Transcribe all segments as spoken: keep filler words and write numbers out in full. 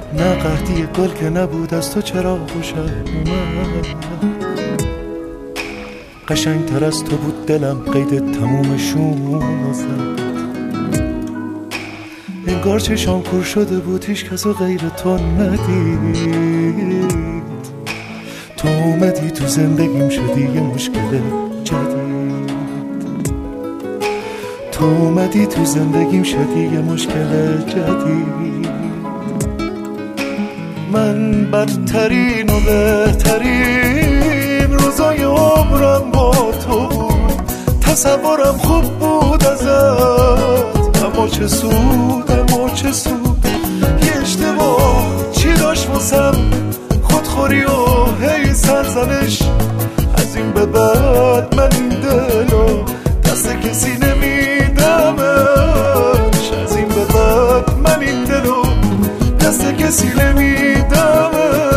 نه قحطی گل که نبود از تو چرا خوشم اومد، قشنگ تر از تو بود دلم قید تمومشون زد، انگار چشام کور شده بود هیچ کسو غیر تو ندید، تو اومدی تو زندگیم شدی یه مشکل جدید، تو اومدی تو زندگیم شدی یه مشکل جدید. من بدترین و بهترین روزای عمرم با تو بود، تصورم خوب بود ازت، اما چه سود اما چه سود، یه اشتباه چی داشت واسم، خودخوری و هی سرزنش، از این به بعد من این دلو دست کسی نمیدمش، از این به بعد من این دلو دست کسی نمیدمش.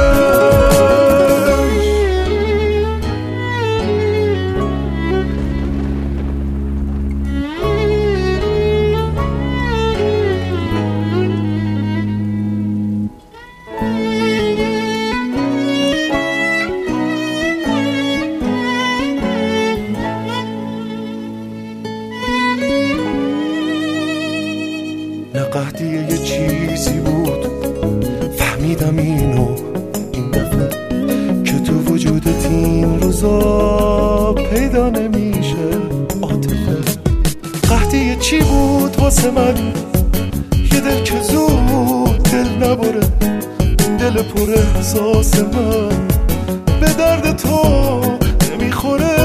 نه قحطی یه چیزی بود فهمیدم اینو این دفعه، که تو وجودت این روزا پیدا نمیشه عاطفه. قحطی یه چی بود واسه من، یه دل که زود دل نبره، دل پر احساس من به درد تو نمیخوره.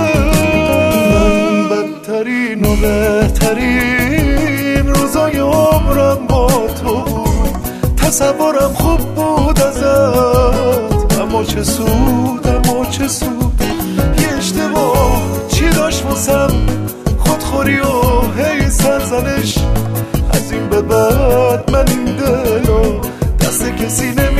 من بدترین و بهترین روزای عمرم با تو بود، تصورم خوب بود ازت، اما چه سود اما چه سود، یه اشتباه چی داشت واسم، خودخوری و هی سرزنش، از این به بعد من این دلو دست کسی نمی